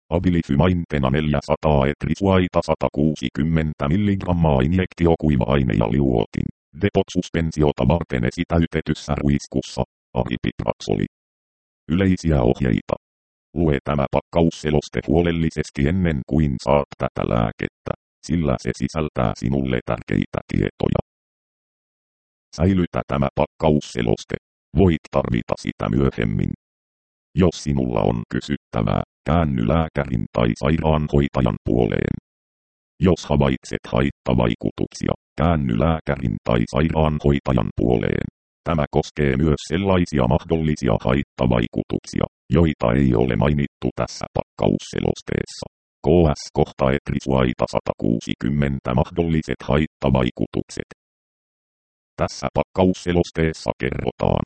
Abilifymaintena 400 etrisuaita 160 milligrammaa injektiokuiva-aine ja liuotin. Depot-suspensiota varten esitäytetyssä ruiskussa. Aripiprazoli. Yleisiä ohjeita. Lue tämä pakkausseloste huolellisesti ennen kuin saat tätä lääkettä, sillä se sisältää sinulle tärkeitä tietoja. Säilytä tämä pakkausseloste. Voit tarvita sitä myöhemmin. Jos sinulla on kysyttävää, käänny lääkärin tai sairaanhoitajan puoleen. Jos havaitset haittavaikutuksia, käänny lääkärin tai sairaanhoitajan puoleen. Tämä koskee myös sellaisia mahdollisia haittavaikutuksia, joita ei ole mainittu tässä pakkausselosteessa. KS kohta etrisuaita 160 mahdolliset haittavaikutukset. Tässä pakkausselosteessa kerrotaan.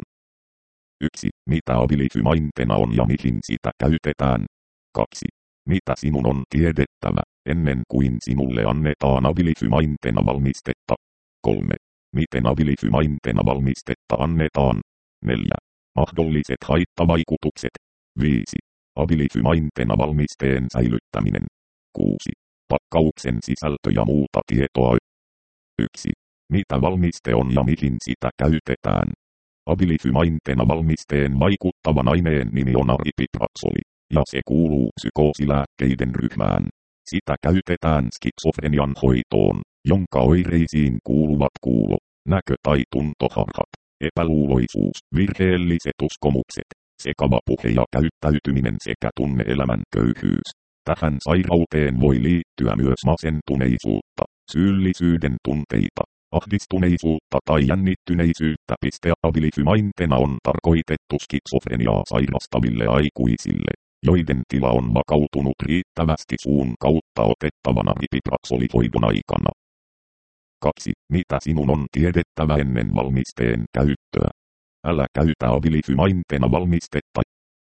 1. Mitä abilifymaintena on ja mihin sitä käytetään. 2. Mitä sinun on tiedettävä, ennen kuin sinulle annetaan abilifymaintena valmistetta. 3. Miten abilifymaintena valmistetta annetaan. 4. Mahdolliset haittavaikutukset. 5. Abilifymaintena valmisteen säilyttäminen. 6. Pakkauksen sisältö ja muuta tietoa. 1. Mitä valmiste on ja mihin sitä käytetään. Abilifymaintena valmisteen vaikuttavan aineen nimi on aripiprazoli, ja se kuuluu psykoosilääkkeiden ryhmään. Sitä käytetään skitsofrenian hoitoon, jonka oireisiin kuuluvat kuulo, näkö- tai tuntoharhat, epäluuloisuus, virheelliset uskomukset, sekava puhe ja käyttäytyminen sekä tunne-elämän köyhyys. Tähän sairauteen voi liittyä myös masentuneisuutta, syyllisyyden tunteita, ahdistuneisuutta tai jännittyneisyyttä. Abilifymaintena on tarkoitettu skitsofreniaa sairastaville aikuisille, joiden tila on vakautunut riittävästi suun kautta otettavan aripiprazolihoidon aikana. 2. Mitä sinun on tiedettävä ennen valmisteen käyttöä? Älä käytä abilifymaintena valmistetta.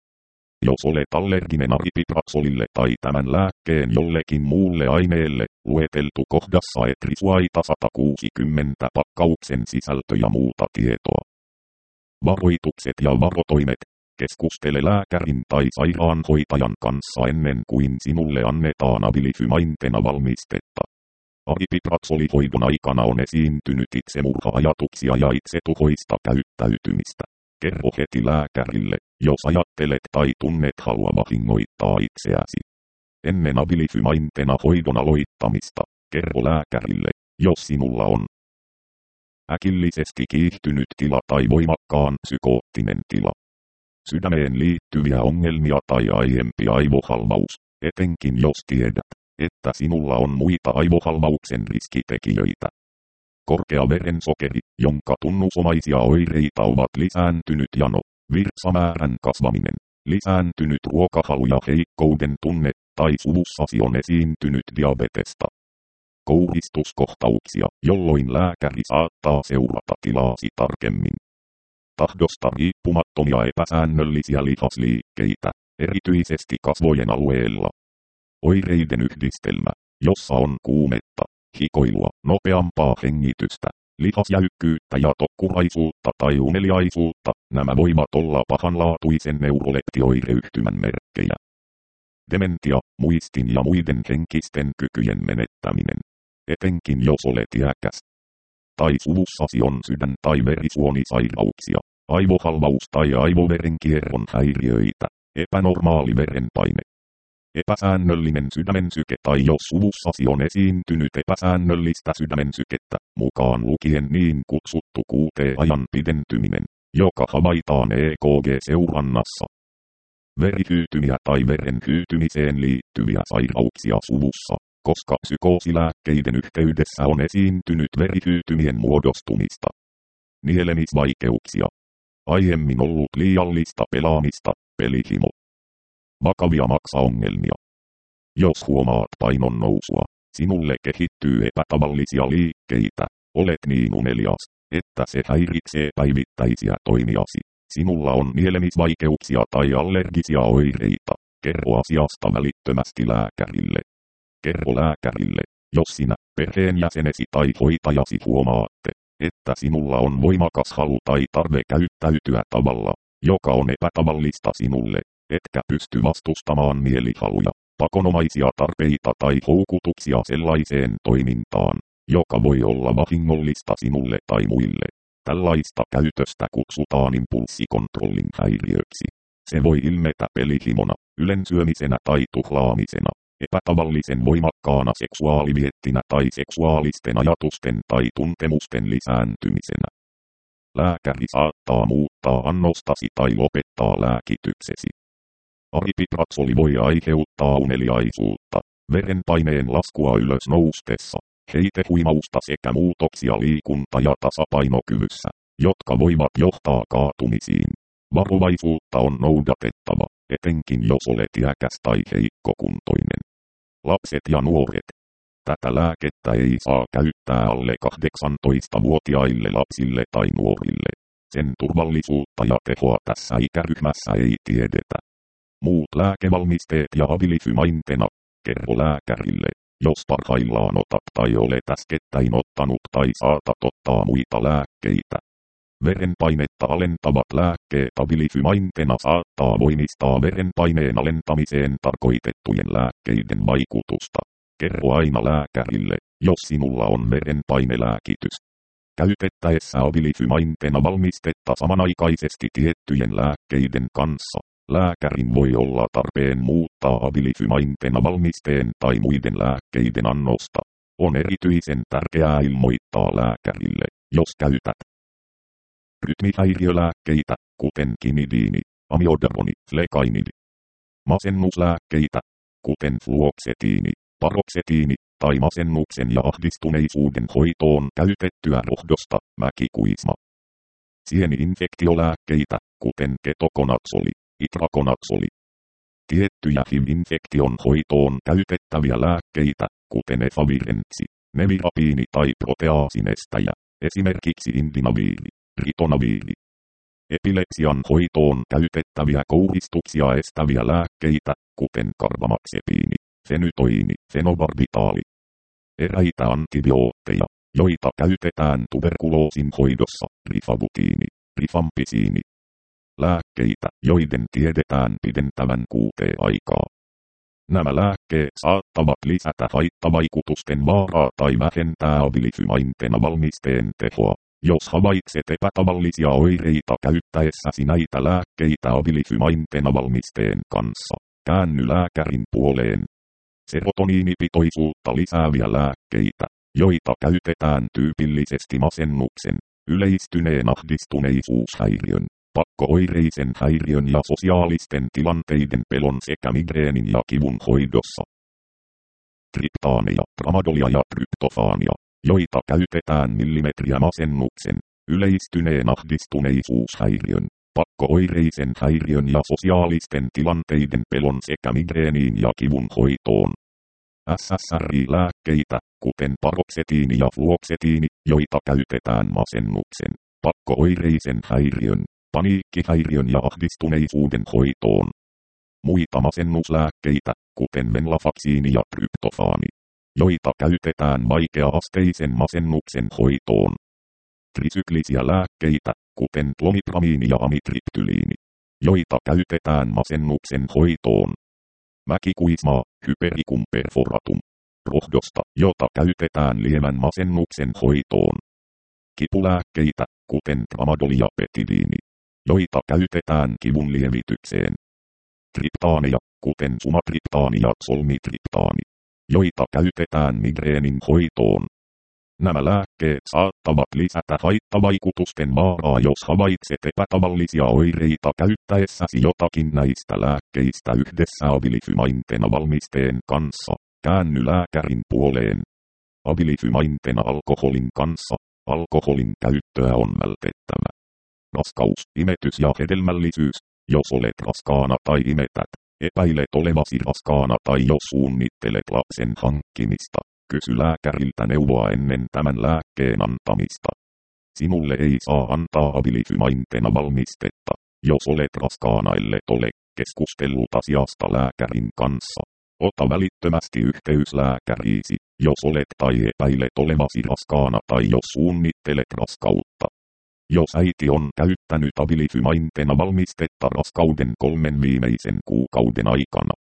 Jos olet allerginen aripiprazolille tai tämän lääkkeen jollekin muulle aineelle, lueteltu kohdassa etrisuaita 160 pakkauksen sisältö ja muuta tietoa. Varoitukset ja varotoimet. Keskustele lääkärin tai sairaanhoitajan kanssa ennen kuin sinulle annetaan abilifymaintena valmistetta. Aripiprazolihoidon aikana on esiintynyt itsemurha-ajatuksia ja itsetuhoista käyttäytymistä. Kerro heti lääkärille, jos ajattelet tai tunnet halua vahingoittaa itseäsi. Ennen abilifymaintena hoidon aloittamista, kerro lääkärille, jos sinulla on äkillisesti kiihtynyt tila tai voimakkaan psykoottinen tila. Sydämeen liittyviä ongelmia tai aiempi aivohalvaus, etenkin jos tiedät, että sinulla on muita aivohalvauksen riskitekijöitä. Korkea verensokeri, jonka tunnusomaisia oireita ovat lisääntynyt jano, virtsamäärän kasvaminen, lisääntynyt ruokahalu ja heikkouden tunne, tai suvussasi on esiintynyt diabetesta. Kouristuskohtauksia, jolloin lääkäri saattaa seurata tilaasi tarkemmin. Tahdosta riippumattomia epäsäännöllisiä lihasliikkeitä, erityisesti kasvojen alueella. Oireiden yhdistelmä, jossa on kuumetta, hikoilua, nopeampaa hengitystä, lihasjäykkyyttä ja tokkuraisuutta tai uneliaisuutta, nämä voivat olla pahanlaatuisen neuroleptioireyhtymän merkkejä. Dementia, muistin ja muiden henkisten kykyjen menettäminen, etenkin jos olet iäkäs. Tai suvussasi on sydän- tai verisuonisairauksia, aivohalvaus tai aivoverenkierron häiriöitä, epänormaali verenpaine. Epäsäännöllinen sydämensyke tai jos suvussasi on esiintynyt epäsäännöllistä sydämensykettä, mukaan lukien niin kutsuttu QT-ajan pidentyminen, joka havaitaan EKG-seurannassa. Verihyytymiä tai veren hyytymiseen liittyviä sairauksia suvussa, koska psykoosilääkkeiden yhteydessä on esiintynyt verihyytymien muodostumista. Nielemisvaikeuksia. Aiemmin ollut liiallista pelaamista, pelihimo. Vakavia maksaongelmia. Jos huomaat painon nousua, sinulle kehittyy epätavallisia liikkeitä, olet niin unelias, että se häiritsee päivittäisiä toimiasi. Sinulla on nielemisvaikeuksia tai allergisia oireita, kerro asiasta välittömästi lääkärille. Kerro lääkärille, jos sinä, perheenjäsenesi tai hoitajasi huomaatte, että sinulla on voimakas halu tai tarve käyttäytyä tavalla, joka on epätavallista sinulle, etkä pysty vastustamaan mielihaluja, pakonomaisia tarpeita tai houkutuksia sellaiseen toimintaan, joka voi olla vahingollista sinulle tai muille. Tällaista käytöstä kutsutaan impulssikontrollin häiriöksi. Se voi ilmetä pelihimona, ylensyömisenä tai tuhlaamisena, epätavallisen voimakkaana seksuaaliviettinä tai seksuaalisten ajatusten tai tuntemusten lisääntymisenä. Lääkäri saattaa muuttaa annostasi tai lopettaa lääkityksesi. Aripiprazoli voi aiheuttaa uneliaisuutta, verenpaineen laskua ylös noustessa, heitehuimausta sekä muutoksia liikunta- ja tasapainokyvyssä, jotka voivat johtaa kaatumisiin. Varovaisuutta on noudatettava, etenkin jos olet iäkäs tai heikkokuntoinen. Lapset ja nuoret. Tätä lääkettä ei saa käyttää alle 18-vuotiaille lapsille tai nuorille. Sen turvallisuutta ja tehoa tässä ikäryhmässä ei tiedetä. Muut lääkevalmisteet ja abilifymaintena. Kerro lääkärille, jos parhaillaan otat tai olet äskettäin ottanut tai saatat ottaa muita lääkkeitä. Verenpainetta alentavat lääkkeet abilifymaintena saattaa voimistaa verenpaineen alentamiseen tarkoitettujen lääkkeiden vaikutusta. Kerro aina lääkärille, jos sinulla on verenpainelääkitys. Käytettäessä abilifymaintena valmistetta samanaikaisesti tiettyjen lääkkeiden kanssa, lääkärin voi olla tarpeen muuttaa abilifymaintena valmisteen tai muiden lääkkeiden annosta. On erityisen tärkeää ilmoittaa lääkärille, jos käytät rytmihäiriölääkkeitä, kuten kinidiini, amiodaroni, flekainidi. Masennuslääkkeitä, kuten fluoksetiini, paroksetiini, tai masennuksen ja ahdistuneisuuden hoitoon käytettyä rohdosta, mäkikuisma. Sieni-infektiolääkkeitä, kuten ketokonatsoli, itrakonatsoli. Tiettyjä HIV-infektion hoitoon käytettäviä lääkkeitä, kuten efavirenssi, nevirapiini tai proteaasinestäjä, esimerkiksi indinaviiri, ritonaviiri. Epilepsian hoitoon käytettäviä kouristuksia estäviä lääkkeitä, kuten karvamaxepiini, fenytoini, fenobarbitaali. Eräitä antibiootteja, joita käytetään tuberkuloosin hoidossa, rifabutiini, rifampisiini. Lääkkeitä, joiden tiedetään pidentävän kuuteaikaa. Nämä lääkkeet saattavat lisätä haittavaikutusten vaaraa tai vähentää abilifymaintena valmisteen tehoa. Jos havaitset epätavallisia oireita käyttäessäsi näitä lääkkeitä abilifymaintena valmisteen kanssa, käänny lääkärin puoleen. Serotoniinipitoisuutta lisääviä lääkkeitä, joita käytetään tyypillisesti masennuksen, yleistyneen ahdistuneisuushäiriön, pakko-oireisen häiriön ja sosiaalisten tilanteiden pelon sekä migreenin ja kivun hoidossa. Triptaania, tramadolia ja tryptofaania, joita käytetään millimetriä masennuksen, yleistyneen ahdistuneisuushäiriön, pakko-oireisen häiriön ja sosiaalisten tilanteiden pelon sekä migreeniin ja kivun hoitoon. SSRI-lääkkeitä, kuten paroksetiini ja fluoksetiini, joita käytetään masennuksen, pakko-oireisen häiriön, paniikkihäiriön ja ahdistuneisuuden hoitoon. Muita masennuslääkkeitä, kuten venlafaksiini ja tryptofaani, joita käytetään vaikea-asteisen masennuksen hoitoon. Trisyklisiä lääkkeitä, kuten klomipramiini ja amitriptyliini, joita käytetään masennuksen hoitoon. Mäkikuismaa, hypericum perforatum, rohdosta, jota käytetään lievän masennuksen hoitoon. Kipulääkkeitä, kuten tramadoli ja petidiini, joita käytetään kivun lievitykseen. Triptaaneja, kuten sumatriptaani ja solmitriptaani, joita käytetään migreenin hoitoon. Nämä lääkkeet saattavat lisätä haittavaikutusten vaaraa, jos havaitset epätavallisia oireita käyttäessäsi jotakin näistä lääkkeistä yhdessä abilifymaintena valmisteen kanssa. Käänny lääkärin puoleen. Abilifymaintena alkoholin kanssa. Alkoholin käyttöä on vältettävä. Raskaus, imetys ja hedelmällisyys. Jos olet raskaana tai imetät, epäilet olevasi raskaana tai jos suunnittelet lapsen hankkimista, kysy lääkäriltä neuvoa ennen tämän lääkkeen antamista. Sinulle ei saa antaa abilifymaintena valmistetta, jos olet raskaana ellet ole keskustellut asiasta lääkärin kanssa. Ota välittömästi yhteys lääkäriisi, jos olet tai epäilet olevasi raskaana tai jos suunnittelet raskautta. Jos äiti on käyttänyt abilifymaintena valmistetta raskauden 3 viimeisen kuukauden aikana,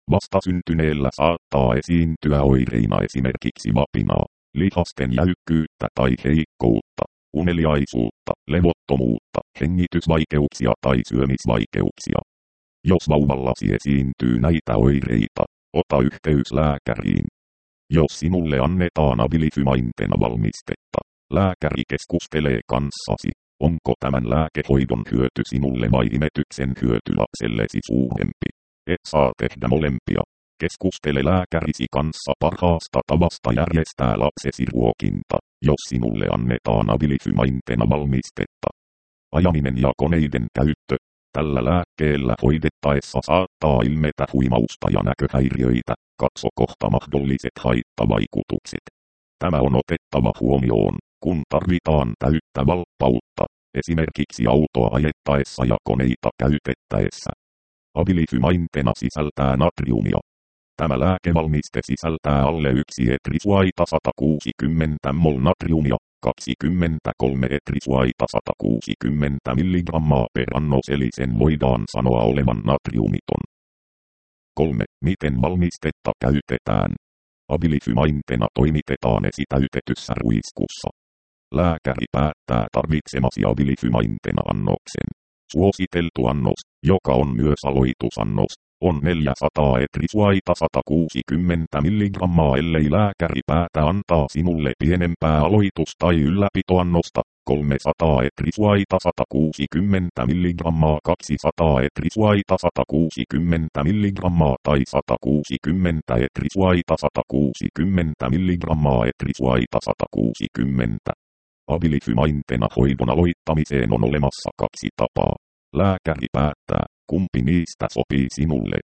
Vastasyntyneellä saattaa esiintyä oireina esimerkiksi vapinaa, lihasten jäykkyyttä tai heikkoutta, uneliaisuutta, levottomuutta, hengitysvaikeuksia tai syömisvaikeuksia. Jos vauvallasi esiintyy näitä oireita, ota yhteys lääkäriin. Jos sinulle annetaan abilifymaintena valmistetta, lääkäri keskustelee kanssasi, onko tämän lääkehoidon hyöty sinulle vai imetyksen hyöty lapsellesi suurempi. Et saa tehdä molempia. Keskustele lääkärisi kanssa parhaasta tavasta järjestää lapsesi ruokinta, jos sinulle annetaan abilifymaintena valmistetta. Ajaminen ja koneiden käyttö. Tällä lääkkeellä hoidettaessa saattaa ilmetä huimausta ja näköhäiriöitä, katso kohta mahdolliset haittavaikutukset. Tämä on otettava huomioon, kun tarvitaan täyttä valppautta, esimerkiksi autoa ajettaessa ja koneita käytettäessä. Abilifymaintena sisältää natriumia. Tämä lääkevalmiste sisältää alle 1 etrisuaita 160 mol natriumia, 23 etrisuaita 160 mg per annos eli sen voidaan sanoa olevan natriumiton. 3. Miten valmistetta käytetään? Abilifymaintena toimitetaan esitäytetyssä ruiskussa. Lääkäri päättää tarvitsemasi abilifymaintena annoksen. Suositeltu annos, joka on myös aloitusannos, on 400 etrisuaita 160 mg ellei lääkäri päätä antaa sinulle pienempää aloitus- tai ylläpitoannosta, 300 etrisuaita 160 mg 200 etrisuaita 160 mg tai 160 etrisuaita 160 mg etrisuaita 160. Abilifymaintena hoidon aloittamiseen on olemassa 2 tapaa. Lääkäri päättää, kumpi niistä sopii sinulle.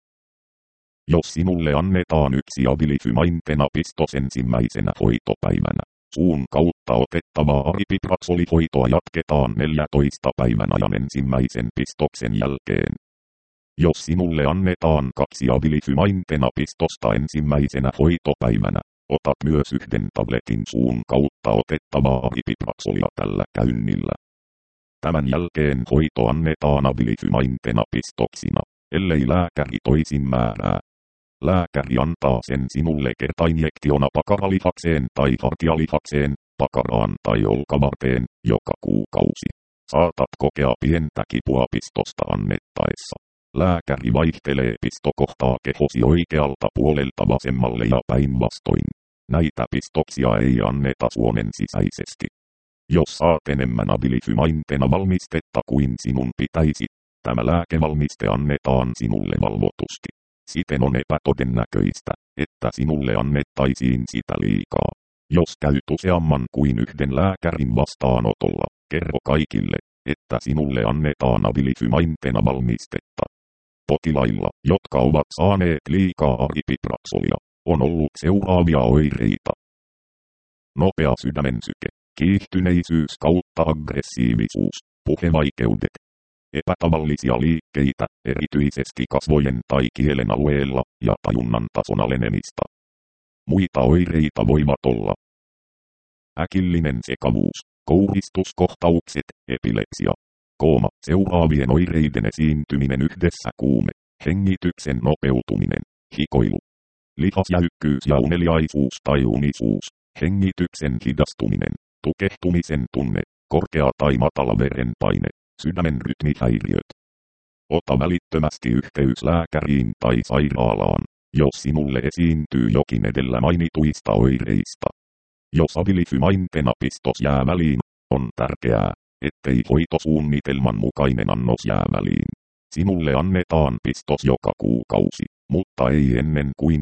Jos sinulle annetaan 1 abilifymaintena pistos ensimmäisenä hoitopäivänä, suun kautta otettavaa aripiprazolihoitoa jatketaan 14 päivän ajan ensimmäisen pistoksen jälkeen. Jos sinulle annetaan 2 abilifymaintena pistosta ensimmäisenä hoitopäivänä, otat myös 1 tabletin suun kautta otettavaa aripiprazzolia tällä käynnillä. Tämän jälkeen hoito annetaan abilifymaintena pistoksina, ellei lääkäri toisin määrää. Lääkäri antaa sen sinulle kertainjektiona pakaralihakseen tai hartialihakseen, pakaraan tai olkavarteen, joka kuukausi. Saatat kokea pientä kipua pistosta annettaessa. Lääkäri vaihtelee pistokohtaa kehosi oikealta puolelta vasemmalle ja päinvastoin. Näitä pistoksia ei anneta suonen sisäisesti. Jos saat enemmän abilifymaintena valmistetta kuin sinun pitäisi, tämä lääkevalmiste annetaan sinulle valvotusti. Siten on epätodennäköistä, että sinulle annettaisiin sitä liikaa. Jos käyt useamman kuin 1 lääkärin vastaanotolla, kerro kaikille, että sinulle annetaan abilifymaintena valmistetta. Potilailla, jotka ovat saaneet liikaa aripiprazzolia, on ollut seuraavia oireita. Nopea sydämensyke, kiihtyneisyys kautta aggressiivisuus, puhevaikeudet. Epätavallisia liikkeitä, erityisesti kasvojen tai kielen alueella, ja tajunnan tason alenemista. Muita oireita voivat olla äkillinen sekavuus, kouristuskohtaukset, epilepsia, kooma, seuraavien oireiden esiintyminen yhdessä kuume, hengityksen nopeutuminen, hikoilu, lihasjäykkyys ja uneliaisuus tai unisuus, hengityksen hidastuminen, tukehtumisen tunne, korkea tai matala verenpaine, sydämen rytmihäiriöt. Ota välittömästi yhteys lääkäriin tai sairaalaan, jos sinulle esiintyy jokin edellä mainituista oireista. Jos abilifymaintena pistos jää väliin, on tärkeää, ettei hoitosuunnitelman mukainen annos jää väliin. Sinulle annetaan pistos joka kuukausi, mutta ei ennen kuin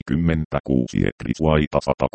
26 etrisuaita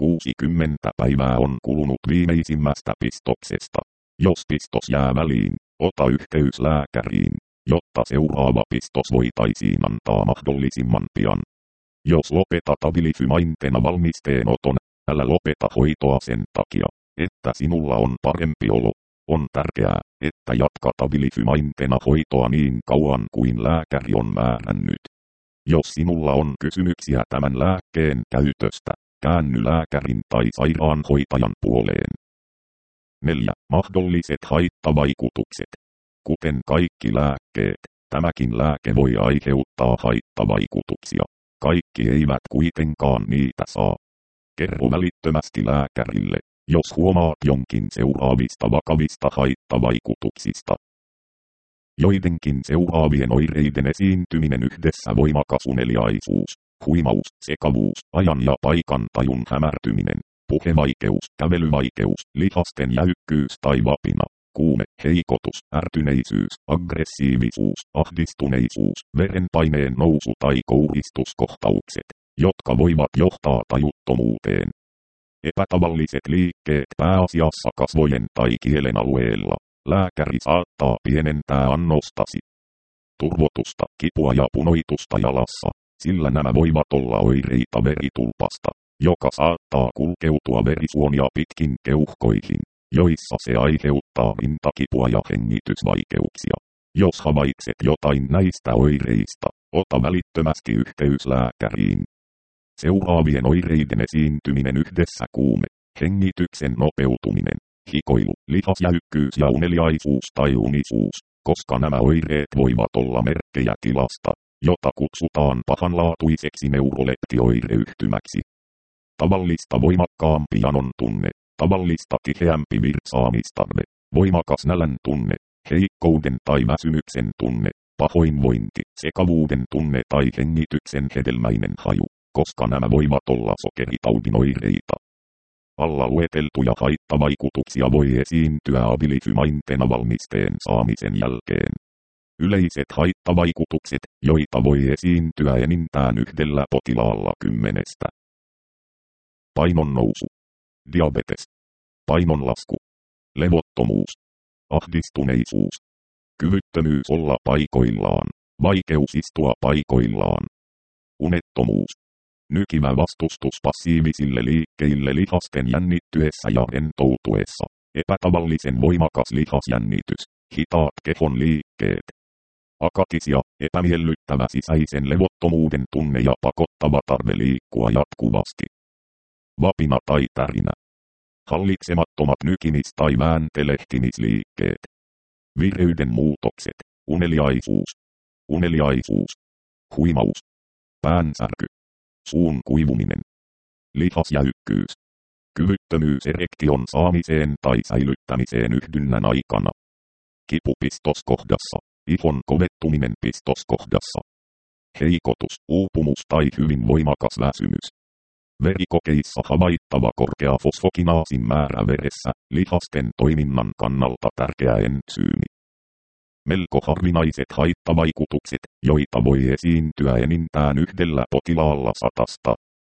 160 päivää on kulunut viimeisimmästä pistoksesta. Jos pistos jää väliin, ota yhteys lääkäriin, jotta seuraava pistos voitaisiin antaa mahdollisimman pian. Jos lopetat abilifymaintena valmisteen oton, älä lopeta hoitoa sen takia, että sinulla on parempi olo. On tärkeää, että jatkat abilifymaintena hoitoa niin kauan kuin lääkäri on määrännyt. Jos sinulla on kysymyksiä tämän lääkkeen käytöstä, käänny lääkärin tai sairaanhoitajan puoleen. 4. Mahdolliset haittavaikutukset. Kuten kaikki lääkkeet, tämäkin lääke voi aiheuttaa haittavaikutuksia. kaikki eivät kuitenkaan niitä saa. Kerro välittömästi lääkärille, jos huomaat jonkin seuraavista vakavista haittavaikutuksista. Joidenkin seuraavien oireiden esiintyminen yhdessä: voimakas uneliaisuus, huimaus, sekavuus, ajan ja paikan tajun hämärtyminen, puhevaikeus, kävelyvaikeus, lihasten jäykkyys tai vapina, kuume, heikotus, ärtyneisyys, aggressiivisuus, ahdistuneisuus, verenpaineen nousu tai kouhistuskohtaukset, jotka voivat johtaa tajuttomuuteen. Epätavalliset liikkeet pääasiassa kasvojen tai kielen alueella. Lääkäri saattaa pienentää annostasi. Turvotusta, kipua ja punoitusta jalassa, sillä nämä voivat olla oireita veritulpasta, joka saattaa kulkeutua verisuonia pitkin keuhkoihin, joissa se aiheuttaa rintakipua ja hengitysvaikeuksia. Jos havaitset jotain näistä oireista, ota välittömästi yhteys lääkäriin. Seuraavien oireiden esiintyminen yhdessä: kuume, hengityksen nopeutuminen, hikoilu, lihasjäykkyys ja uneliaisuus tai unisuus, koska nämä oireet voivat olla merkkejä tilasta, jota kutsutaan pahanlaatuiseksi neuroleptioireyhtymäksi. Tavallista voimakkaampi janon tunne, tavallista tiheämpi virtsaamistarve, voimakas nälän tunne, heikkouden tai väsymyksen tunne, pahoinvointi, sekavuuden tunne tai hengityksen hedelmäinen haju, koska nämä voivat olla sokeritaudin oireita. Alla lueteltuja haittavaikutuksia voi esiintyä abilifymaintena valmisteen saamisen jälkeen. Yleiset haittavaikutukset, joita voi esiintyä enintään yhdellä potilaalla 10. Painon nousu, diabetes, painonlasku, levottomuus, ahdistuneisuus, kyvyttömyys olla paikoillaan, vaikeus istua paikoillaan, unettomuus, nykivä vastustus passiivisille liikkeille lihasten jännittyessä ja rentoutuessa, epätavallisen voimakas lihasjännitys, hitaat kehon liikkeet, akatisia, epämiellyttävä sisäisen levottomuuden tunne ja pakottava tarve liikkua jatkuvasti, vapina tai tärinä, hallitsemattomat nykimis- tai vääntelehtimisliikkeet, vireyden muutokset, uneliaisuus, huimaus, päänsärky, suun kuivuminen, lihasjäykkyys, kyvyttömyys erektion saamiseen tai säilyttämiseen yhdynnän aikana, kipu pistoskohdassa, ihon kovettuminen pistoskohdassa, heikotus, uupumus tai hyvin voimakas väsymys. Verikokeissa havaittava korkea fosfokinaasin määrä veressä, lihasten toiminnan kannalta tärkeä entsyymi. Melko harvinaiset haittavaikutukset, joita voi esiintyä enintään yhdellä potilaalla 100.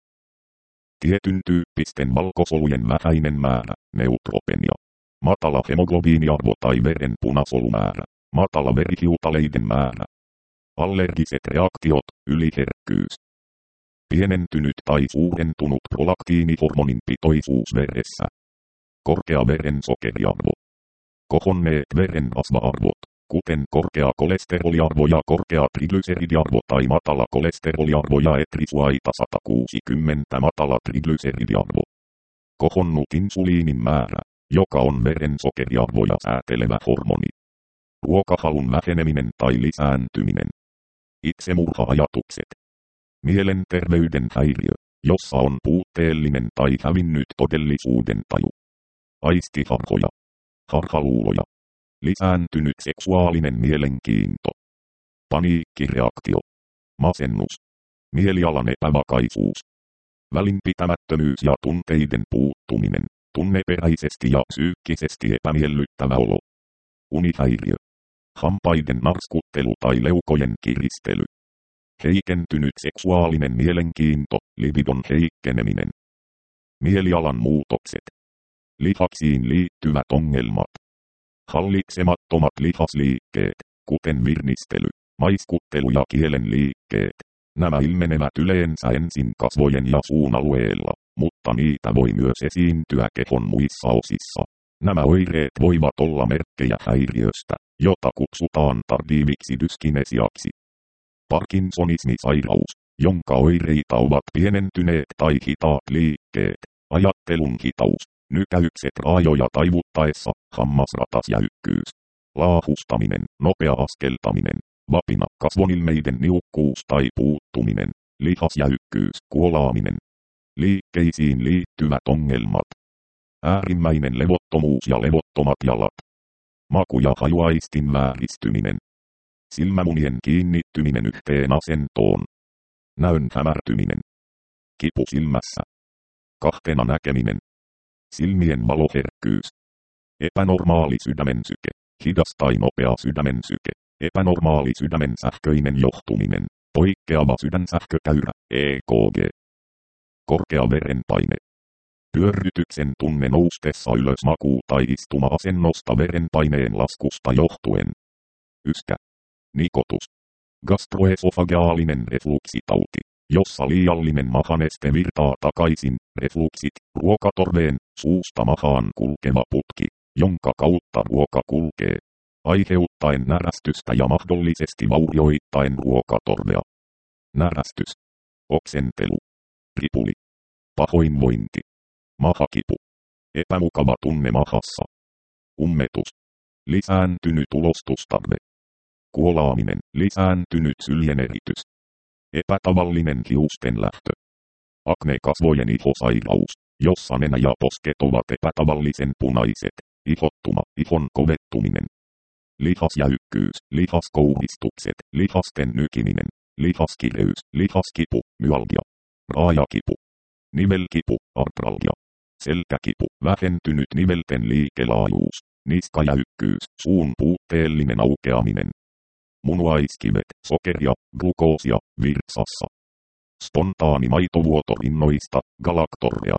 Tietyn tyyppisten valkosolujen vähäinen määrä, neutropenia. Matala hemoglobiiniarvo tai veren punasolumäärä. Matala verihiutaleiden määrä. Allergiset reaktiot, yliherkkyys. Pienentynyt tai suurentunut prolaktiinihormonin pitoisuus veressä. Korkea verensokeriarvo. Kohonneet veren rasva-arvot, kuten korkea kolesteroliarvo ja korkea triglyceridiarvo tai matala kolesteroliarvo ja etrisuaita 160 matala triglyceridiarvo. Kohonnut insuliinin määrä, joka on verensokeriarvoja säätelevä hormoni. Ruokahalun väheneminen tai lisääntyminen. Itsemurha-ajatukset. Mielenterveyden häiriö, jossa on puutteellinen tai hävinnyt todellisuuden taju. Aistiharhoja. Harhaluuloja. Lisääntynyt seksuaalinen mielenkiinto. Paniikkireaktio. Masennus. Mielialan epävakaisuus. Välinpitämättömyys ja tunteiden puuttuminen. Tunneperäisesti ja psyykkisesti epämiellyttävä olo. Unihäiriö. Hampaiden narskuttelu tai leukojen kiristely. Heikentynyt seksuaalinen mielenkiinto, libidon heikkeneminen. Mielialan muutokset. Lihaksiin liittyvät ongelmat. Hallitsemattomat lihasliikkeet, kuten virnistely, maiskuttelu ja kielen liikkeet. Nämä ilmenevät yleensä ensin kasvojen ja suun alueella, mutta niitä voi myös esiintyä kehon muissa osissa. Nämä oireet voivat olla merkkejä häiriöstä, jota kutsutaan tardiiviksi dyskinesiaksi. Parkinsonismi-sairaus, jonka oireita ovat pienentyneet tai hitaat liikkeet, ajattelun hitaus, nykäykset raajoja taivuttaessa, hammasratasjäykkyys, laahustaminen, nopea askeltaminen, vapina, kasvonilmeiden niukkuus tai puuttuminen, lihasjäykkyys, kuolaaminen. Liikkeisiin liittyvät ongelmat. Äärimmäinen levottomuus ja levottomat jalat. Maku- ja hajuaistin vääristyminen. Silmämunien kiinnittyminen yhteen asentoon. Näön hämärtyminen. Kipu silmässä. Kahtena näkeminen. Silmien valoherkkyys. Epänormaali sydämensyke. Hidas tai nopea sydämensyke. Epänormaali sydämen sähköinen johtuminen. Poikkeava sydänsähkökäyrä, EKG. Korkea verenpaine. Pyörrytyksen tunne noustessa ylös maku- tai istuma-asennosta verenpaineen laskusta johtuen. Yskä. Nikotus. Gastroesofagaalinen refluksitauti, jossa liiallinen mahaneste virtaa takaisin, refluksit, ruokatorveen, suusta mahaan kulkeva putki, jonka kautta ruoka kulkee, aiheuttaen närästystä ja mahdollisesti vaurioittaen ruokatorvea. Närästys. Oksentelu. Ripuli. Pahoinvointi. Mahakipu. Epämukava tunne mahassa. Ummetus. Lisääntynyt ulostustarve. Kuolaaminen, lisääntynyt syljeneritys. Epätavallinen hiusten lähtö. Akne-kasvojen ihosairaus, jossa nenä ja posket ovat epätavallisen punaiset. Ihottuma, ihon kovettuminen. Lihasjäykkyys, lihaskouhistukset, lihasten nykiminen. Lihaskireys, lihaskipu, myalgia. Raajakipu. Nivelkipu, artralgia. Selkäkipu, vähentynyt nivelten liikelaajuus. Niskajäykkyys, suun puutteellinen aukeaminen. Munuaiskivet, sokeria, glukoosia, virtsassa. Spontaani maitovuoto rinnoista, galaktorea.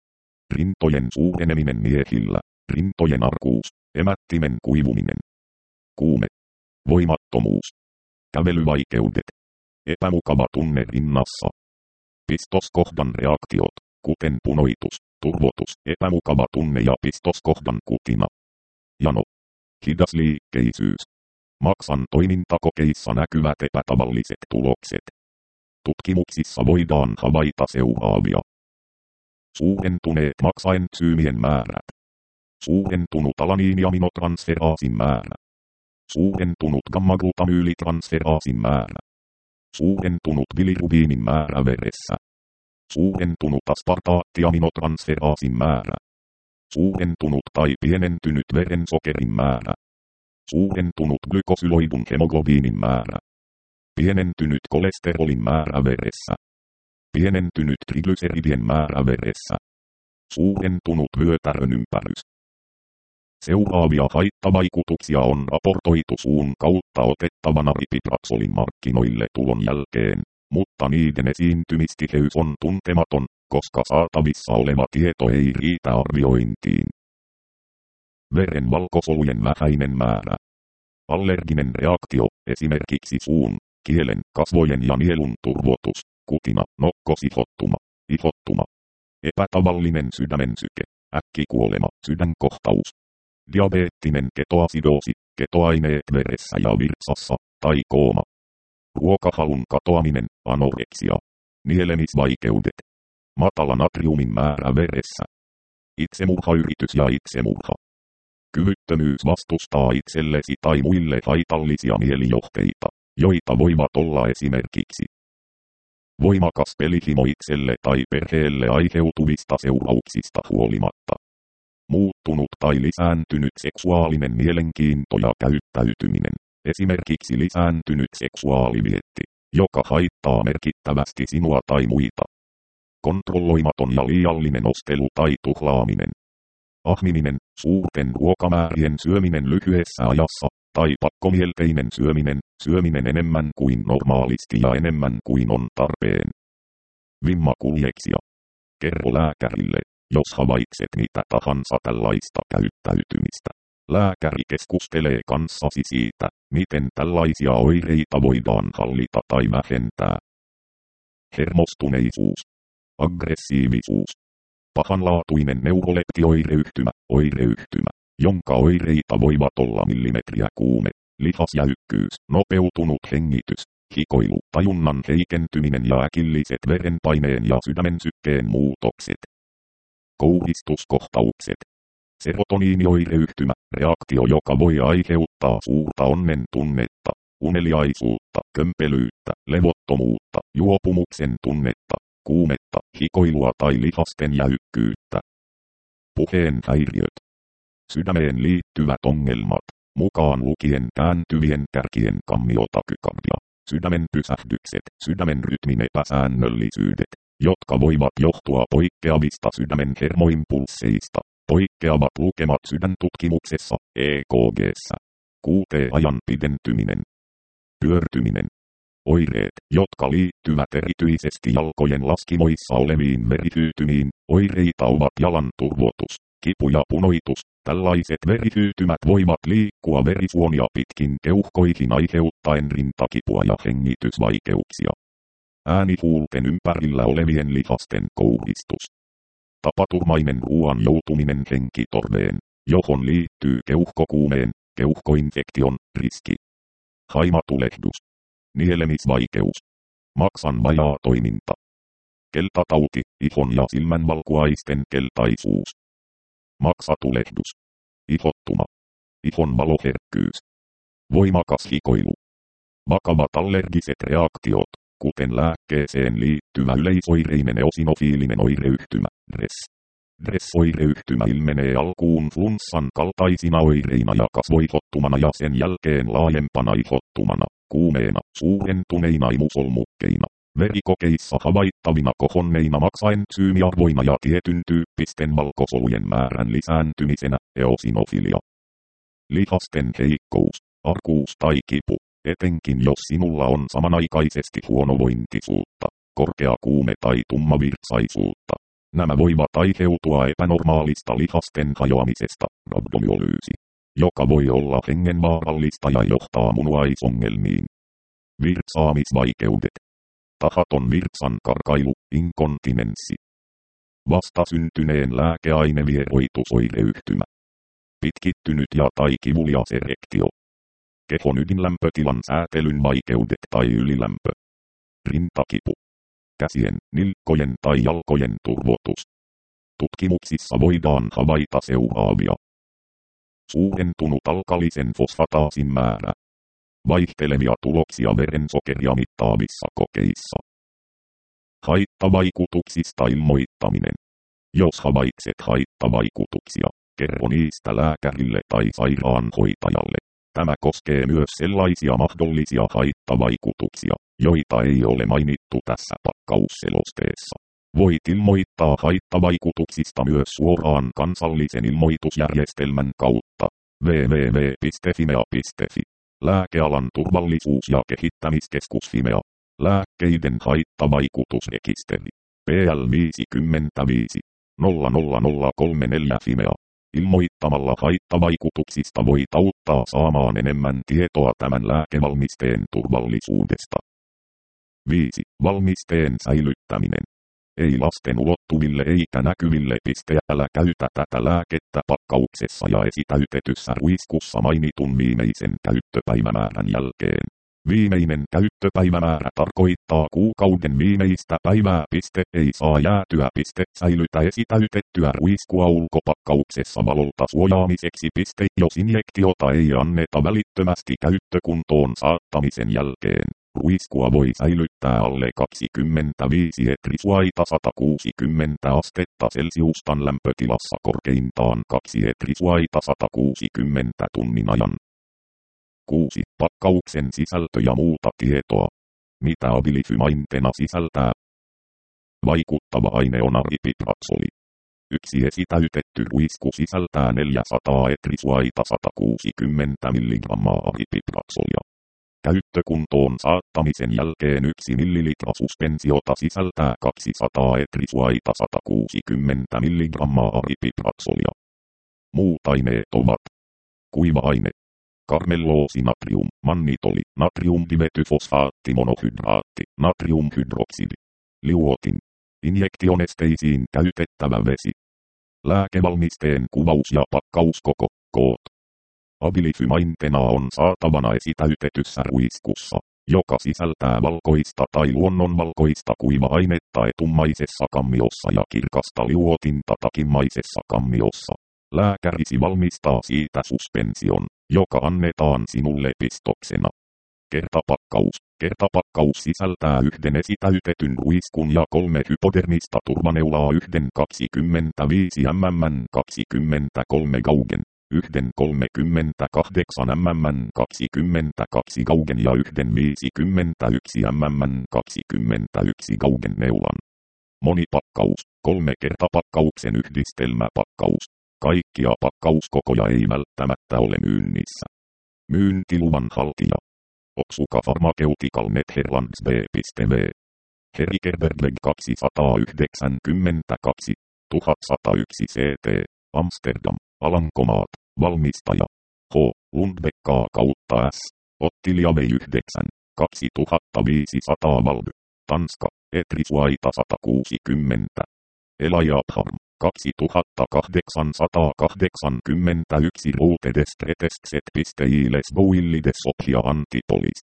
Rintojen suureneminen miehillä, rintojen arkuus, emättimen kuivuminen. Kuume. Voimattomuus. Kävelyvaikeudet. Epämukava tunne rinnassa. Pistoskohdan reaktiot, kuten punoitus, turvotus, epämukava tunne ja pistoskohdan kutina. Jano. Hidasliikkeisyys. Maksan toimintakokeissa näkyvät epätavalliset tulokset. Tutkimuksissa voidaan havaita seuraavia. Suurentuneet maksaentsyymien määrät. Suurentunut alaniiniaminotransferaasin määrä. Suurentunut gamma-glutamyylitransferaasin määrä. Suurentunut bilirubiinin määrä veressä. Suurentunut aspartaattiaminotransferaasin määrä. Suurentunut tai pienentynyt verensokerin määrä. Suurentunut glykosyloidun hemoglobiinin määrä. Pienentynyt kolesterolin määrä veressä. Pienentynyt triglyceridien määrä veressä. Suurentunut vyötärön ympärys. Seuraavia haittavaikutuksia on raportoitu suun kautta otettavana ripipraxolin markkinoille tulon jälkeen, mutta niiden esiintymistiheys on tuntematon, koska saatavissa oleva tieto ei riitä arviointiin. Veren valkosolujen vähäinen määrä. Allerginen reaktio, esimerkiksi suun, kielen, kasvojen ja nielun turvotus, kutina, nokkosihottuma, ihottuma. Epätavallinen sydämensyke, äkkikuolema, sydänkohtaus. Diabeettinen ketoasidoosi, ketoaineet veressä ja virtsassa, tai kooma. Ruokahalun katoaminen, anoreksia. Nielemisvaikeudet. Matala natriumin määrä veressä. Itsemurhayritys ja itsemurha. Kyvyttömyys vastustaa itsellesi tai muille haitallisia mielijohteita, joita voivat olla esimerkiksi voimakas pelihimo itselle tai perheelle aiheutuvista seurauksista huolimatta. Muuttunut tai lisääntynyt seksuaalinen mielenkiinto ja käyttäytyminen, esimerkiksi lisääntynyt seksuaalivietti, joka haittaa merkittävästi sinua tai muita. Kontrolloimaton ja liiallinen ostelu tai tuhlaaminen. Ahmiminen, suurten ruokamäärien syöminen lyhyessä ajassa, tai pakkomielteinen syöminen enemmän kuin normaalisti ja enemmän kuin on tarpeen. Vimmakuljeksia. Kerro lääkärille, jos havaitset mitä tahansa tällaista käyttäytymistä. Lääkäri keskustelee kanssasi siitä, miten tällaisia oireita voidaan hallita tai vähentää. Hermostuneisuus. Aggressiivisuus. Pahanlaatuinen neuroleptioireyhtymä, jonka oireita voivat olla millimetriä kuume, lihasjäykkyys, nopeutunut hengitys, hikoilu, tajunnan heikentyminen ja äkilliset verenpaineen ja sydämensykkeen muutokset. Kouhistuskohtaukset. Serotoniinioireyhtymä, reaktio joka voi aiheuttaa suurta onnen tunnetta, uneliaisuutta, kömpelyyttä, levottomuutta, juopumuksen tunnetta, kuumetta, hikoilua tai lihasten jäykkyyttä. Puheen häiriöt. Sydämeen liittyvät ongelmat, mukaan lukien kääntyvien kärkien kammiotakykardia, sydämen pysähdykset, sydämen rytmin epäsäännöllisyydet, jotka voivat johtua poikkeavista sydämen hermoimpulsseista, poikkeavat lukemat sydäntutkimuksessa, EKG:ssä, QT-ajan pidentyminen, pyörtyminen, oireet, jotka liittyvät erityisesti jalkojen laskimoissa oleviin verihyytymiin, oireita ovat jalan turvotus, kipu ja punoitus. Tällaiset verihyytymät voivat liikkua verisuonia pitkin keuhkoihin aiheuttaen rintakipua ja hengitysvaikeuksia. Äänihuulten ympärillä olevien lihasten kouristus. Tapaturmainen ruoan joutuminen henkitorveen, johon liittyy keuhkokuumeen, keuhkoinfektion riski. Haimatulehdus. Nielemisvaikeus. Maksan vajaa toiminta. Keltatauti, ihon ja silmänvalkuaisten keltaisuus. Maksatulehdus. Ihottuma. Ihon valoherkkyys. Voimakas hikoilu. Vakavat allergiset reaktiot, kuten lääkkeeseen liittyvä yleisoireinen eosinofiilinen oireyhtymä, DRES. DRES-oireyhtymä ilmenee alkuun flunssan kaltaisina oireina ja kasvoihottumana ja sen jälkeen laajempana ihottumana, kuumeena, suurentuneina imusolmukkeina, verikokeissa havaittavina kohonneina maksaentsyymiarvoina ja tietyn tyyppisten valkosolujen määrän lisääntymisenä, eosinofilia. Lihasten heikkous, arkuus tai kipu, etenkin jos sinulla on samanaikaisesti huonovointisuutta, korkea kuume tai tummavirtsaisuutta. Nämä voivat aiheutua epänormaalista lihasten hajoamisesta, rhabdomyolyysi, joka voi olla hengenvaarallista ja johtaa munuaisongelmiin. Virtsaamisvaikeudet. Tahaton virtsan karkailu, inkontinenssi. Vastasyntyneen lääkeainevieroitusoireyhtymä. Pitkittynyt ja tai kivulias erektio. Kehon ydinlämpötilan säätelyn vaikeudet tai ylilämpö. Rintakipu. Käsien, nilkkojen tai jalkojen turvotus. Tutkimuksissa voidaan havaita seuraavia. Suurentunut alkalisen fosfataasin määrä. Vaihtelevia tuloksia verensokeria mittaavissa kokeissa. Haittavaikutuksista ilmoittaminen. Jos havaitset haittavaikutuksia, kerro niistä lääkärille tai sairaanhoitajalle. Tämä koskee myös sellaisia mahdollisia haittavaikutuksia, joita ei ole mainittu tässä pakkausselosteessa. Voit ilmoittaa haittavaikutuksista myös suoraan kansallisen ilmoitusjärjestelmän kautta www.fimea.fi. Lääkealan turvallisuus- ja kehittämiskeskus Fimea. Lääkkeiden haittavaikutusrekisteri. PL 55 00034 Fimea. Ilmoittamalla haittavaikutuksista voit auttaa saamaan enemmän tietoa tämän lääkevalmisteen turvallisuudesta. 5. Valmisteen säilyttäminen. Ei lasten ulottuville eikä näkyville. Älä käytä tätä lääkettä pakkauksessa ja esitäytetyssä ruiskussa mainitun viimeisen käyttöpäivämäärän jälkeen. Viimeinen käyttöpäivämäärä tarkoittaa kuukauden viimeistä päivää. Ei saa jäätyä. Säilytä esitäytettyä ruiskua ulkopakkauksessa valolta suojaamiseksi. Jos injektiota ei anneta välittömästi käyttökuntoon saattamisen jälkeen. Ruiskua voi säilyttää alle 25 etrisuaita 160 astetta Celsiustan lämpötilassa korkeintaan 2 etrisuaita 160 tunnin ajan. 6. Pakkauksen sisältö ja muuta tietoa. Mitä abilifymaintena sisältää? Vaikuttava aine on aripiprazoli. Yksi esitäytetty ruisku sisältää 400 etrisuaita 160 mg aripiprazzolia. Käyttökuntoon saattamisen jälkeen 1 ml suspensiota sisältää 200 etrisuaita 160 mg aripiprazzolia. Muut aineet ovat kuiva-aine, karmelloosi-natrium, mannitoli, natriumdimetyfosfaatti, monohydraatti, natriumhydroksidi, liuotin, injektionesteisiin käytettävä vesi. Lääkevalmisteen kuvaus ja pakkauskoko, koot. Abilifymaintena on saatavana esitäytetyssä ruiskussa, joka sisältää valkoista tai luonnonvalkoista kuiva-ainetta etummaisessa kammiossa ja kirkasta liuotinta takimmaisessa kammiossa. Lääkärisi valmistaa siitä suspension, joka annetaan sinulle pistoksena. Kertapakkaus. Kertapakkaus sisältää yhden esitäytetyn ruiskun ja 3 hypodermista turvaneulaa, yhden 25 mm 23 gaugen, yhden 38 mm 22 gaugen ja yhden 51 mm 21 gaugen neulan. Monipakkaus. 3 kertapakkauksen yhdistelmäpakkaus. Kaikkia pakkauskokoja ei välttämättä ole myynnissä. Myyntiluvan haltija. Otsuka Pharmaceutical Netherlands B.V. Herikerberg 292 1101 CT. Amsterdam, Alankomaat. Valmistaja. H. Lundbeck kautta S. Ottilia V9. 2500 Valby. Tanska. Etriswaita 160. Elajaabharm. 2881 Routedestretestset.iles Bouillides Sophia Antipolis.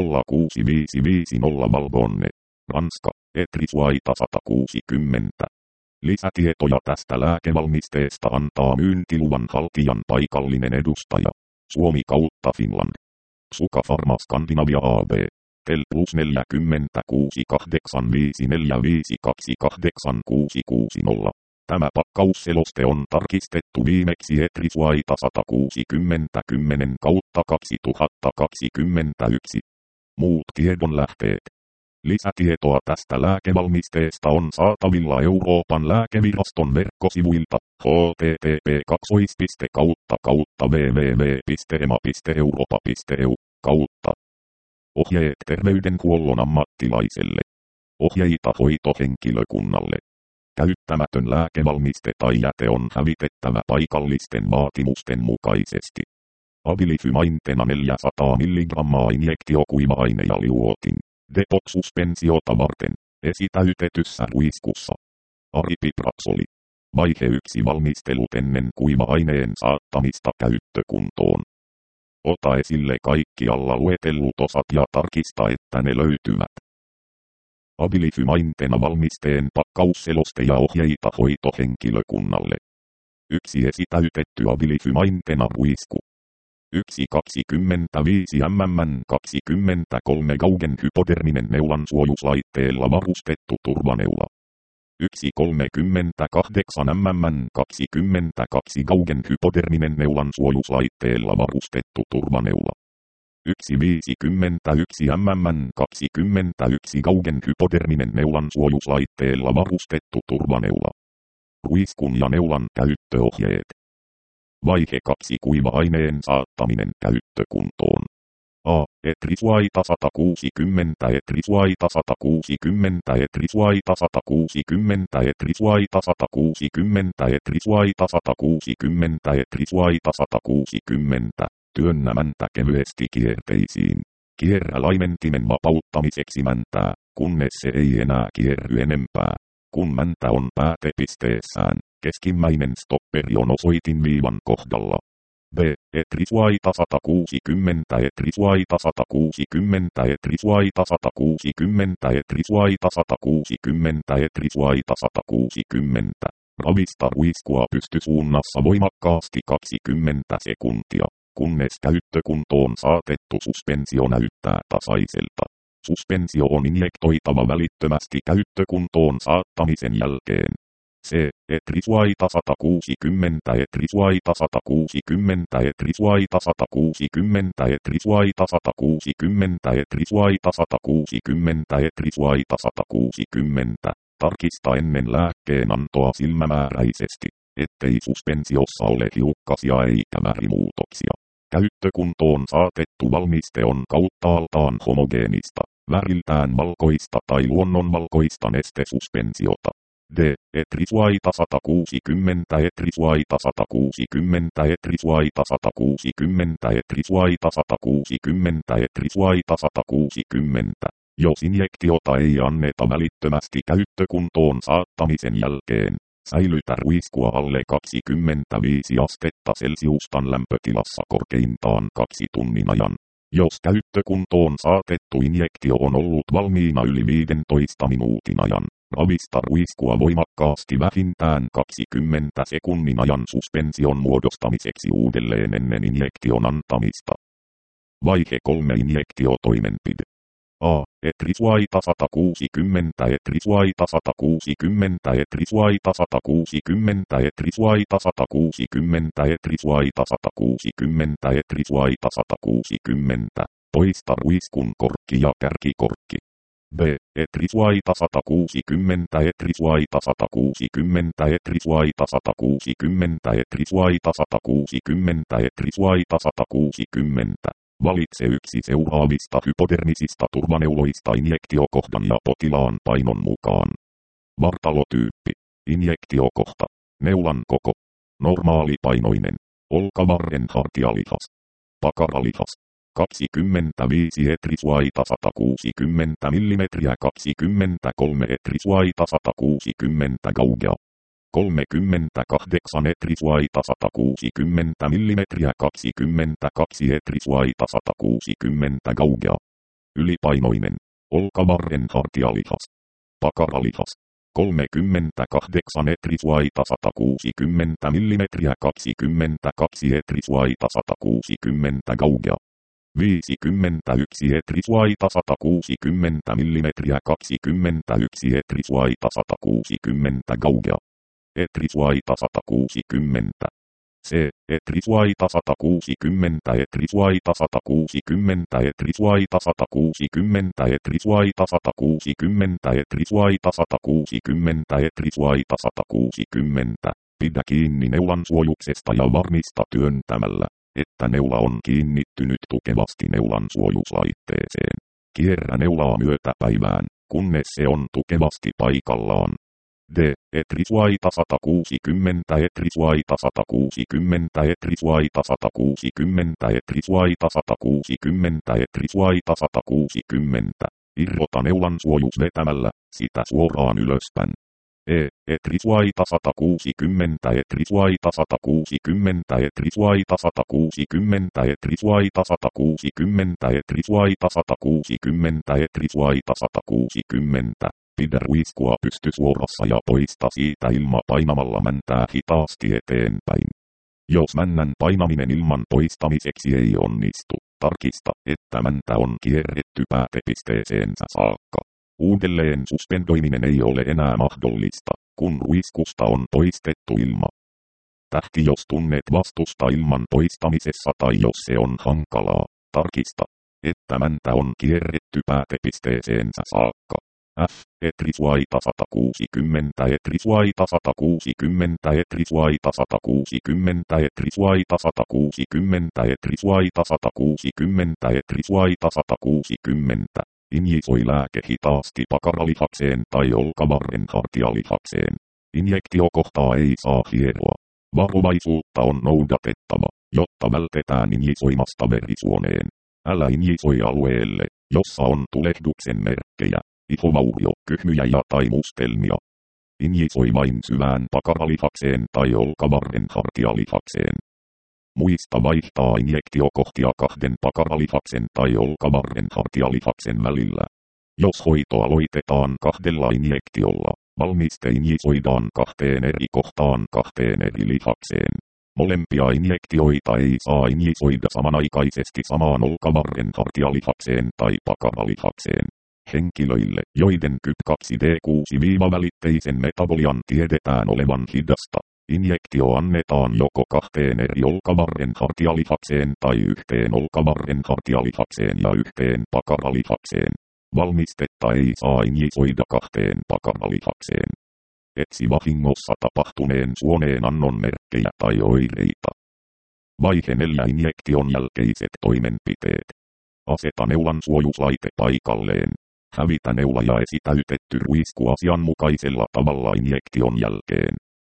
06550 Valbonne. Ranska. Etriswaita 160. Lisätietoja tästä lääkevalmisteesta antaa myyntiluvan haltijan paikallinen edustaja. Suomi kautta Finland. Suka Pharma Skandinavia AB. Tel plus 46 854 28660. Tämä pakkausseloste on tarkistettu viimeksi Etriswaita 160 10/2021. Muut tiedonlähteet. Lisätietoa tästä lääkevalmisteesta on saatavilla Euroopan lääkeviraston verkkosivuilta http://www.ema.europa.eu. Ohjeet terveydenhuollon ammattilaiselle. Ohjeita hoitohenkilökunnalle. Käyttämätön lääkevalmiste tai jäte on hävitettävä paikallisten vaatimusten mukaisesti. Abilify Maintena 400 mg injektiokuiva-aine ja liuotin. Depot-suspensiota varten. Esitäytetyssä ruiskussa. Aripipraksoli. Vaihe 1. Valmistelut ennen kuiva-aineen saattamista käyttökuntoon. Ota esille kaikki alla luetellut osat ja tarkista, että ne löytyvät. Abilify Maintena valmisteen pakkausseloste ja ohjeita hoitohenkilökunnalle. 1. Esitäytetty Abilify Maintena ruisku. 1 25 mm 23 gaugen hypoderminen neulan suojuslaitteella varustettu turvaneula. 1 38 mm 22 gaugen hypoderminen neulan suojuslaitteella varustettu turvaneula. 1 51 mm 21 gaugen hypoderminen neulan suojuslaitteella varustettu turvaneula. Ruiskun ja neulan käyttöohjeet. Vaihe 2. Kuiva-aineen saattaminen käyttökuntoon. A. Etriswaita 160 Etriswaita 160 Etriswaita 160 Etriswaita 160 Etriswaita 160 Etriswaita 160. Työnnä mäntä kevyesti kierteisiin. Kierrä laimentimen vapauttamiseksi mäntää, kunnes se ei enää kierry enempää. Kun mäntä on päätepisteessään, keskimmäinen stopperi on osoitinviivan kohdalla. B. Etriswaita 160 Etriswaita 160 Etriswaita 160 Etriswaita 160 Etriswaita 160. Ravista ruiskua pystysuunnassa voimakkaasti 20 sekuntia, kunnes käyttökuntoon saatettu suspensio näyttää tasaiselta. Suspensio on injektoitava välittömästi käyttökuntoon saattamisen jälkeen. C. Etriswaita 160 Etriswaita 160 Etriswaita 160 Etriswaita 160 Etriswaita 160 Etriswaita 160. Tarkista ennen lääkkeen antoa silmämääräisesti, ettei suspensiossa ole hiukkasia eikä värimuutoksia. Käyttökuntoon saatettu valmiste on kauttaaltaan homogeenista, väriltään valkoista tai luonnonvalkoista nestesuspensiota. D. Etriswaita 160 Etriswaita 160 Etriswaita 160 Etriswaita 160 Etriswaita 160. Jos injektiota ei anneta välittömästi käyttökuntoon saattamisen jälkeen, säilytä ruiskua alle 25 astetta Celsiustan lämpötilassa korkeintaan 2 tunnin ajan. Jos käyttökuntoon saatettu injektio on ollut valmiina yli 15 minuutin ajan, ravista ruiskua voimakkaasti vähintään 20 sekunnin ajan suspension muodostamiseksi uudelleen ennen injektion antamista. Vaihe 3 injektiotoimenpide. A. Etrisuaita 160 Etrisuaita 160 Etrisuaita 160 Etrisuaita 160 Etrisuaita 160 Etrisuaita 160. Poista ruiskun korkki ja kärkikorkki. B. Etrisuaita 160 Etrisuaita 160 Etrisuaita 160 Etrisuaita 160 Etrisuaita 160. Valitse yksi seuraavista hypodermisista turvaneuloista injektiokohdan ja potilaan painon mukaan. Vartalotyyppi. Injektiokohta. Neulan koko. Normaalipainoinen. Olkavarren hartialihas. Pakaralihas. 25 Etrisuaita 160 mm 23 Etrisuaita 160 Gaugea. 38 Etrisuaita 160 mm 22 Etrisuaita 160 Gaugea. Ylipainoinen. Olkavarren hartialihas. Pakaralihas. 38 Etrisuaita 160 mm 22 Etrisuaita 160 Gaugea. 51 Etrisuaita 160 mm 21 Etrisuaita 160 Gaugea. Etrisuaita 160. C. Etrisuaita 160 Etrisuaita 160 Etrisuaita 160 Etrisuaita 160 Etrisuaita 160 Etrisuaita 160. Pidä kiinni neulan suojuksesta ja varmista työntämällä, että neula on kiinnittynyt tukevasti neulan suojuslaitteeseen. Kierrä neulaa myötäpäivään, kunnes se on tukevasti paikallaan. D. Etrisuaita 160 Etrisuaita 160 Etrisuaita 160 Etrisuaita 160 Etrisuaita 160. Irrota neulan suojus vetämällä sitä suoraan ylöspäin. E. Etrisuaita 160 Etrisuaita 160 Etrisuaita 160 Etrisuaita 160 Etrisuaita 160 Etrisuaita 160. Pidä ruiskua pystysuorassa ja poista siitä ilma painamalla mäntää hitaasti eteenpäin. Jos männän painaminen ilman poistamiseksi ei onnistu, tarkista, että mäntä on kierretty päätepisteeseensä saakka. Uudelleen suspendoiminen ei ole enää mahdollista, kun ruiskusta on poistettu ilma. Tähti, jos tunnet vastusta ilman poistamisessa tai jos se on hankalaa, tarkista, että mäntä on kierretty päätepisteeseensä saakka. F. Etrisuaita 160 Etrisuaita 160 Etrisuaita 160 Etrisuaita 160 Etrisuaita 160 Etrisuaita 160. Injisoi lääke hitaasti pakaralihakseen tai olkavarren hartialihakseen. Injektiokohtaa ei saa hieroa. Varovaisuutta on noudatettava, jotta vältetään injisoimasta verisuoneen. Älä injisoi alueelle, jossa on tulehduksen merkkejä, ihovaurio, kyhmyjä ja tai mustelmia. Injisoi vain syvään pakaralihakseen tai olkavarren hartialihakseen. Muista vaihtaa injektiokohtia kahden pakaralihaksen tai olkavarren hartialihaksen välillä. Jos hoito aloitetaan kahdella injektiolla, valmiste injisoidaan kahteen eri kohtaan kahteen eri lihakseen. Molempia injektioita ei saa injisoida samanaikaisesti samaan olkavarren hartialihakseen tai pakaralihakseen. Henkilöille, joiden KYP2D6-välitteisen metabolian tiedetään olevan hidasta, injektio annetaan joko kahteen eri olkavarren hartialihakseen tai yhteen olkavarren hartialihakseen ja yhteen pakaralihakseen. Valmistetta ei saa injisoida kahteen pakaralihakseen. Etsi vahingossa tapahtuneen suoneen annon merkkejä tai oireita. Vaihe 4 injektion jälkeiset toimenpiteet. Aseta neulan suojuslaite paikalleen. Hävitä neula ja esitäytetty ruisku asianmukaisella tavalla injektion jälkeen.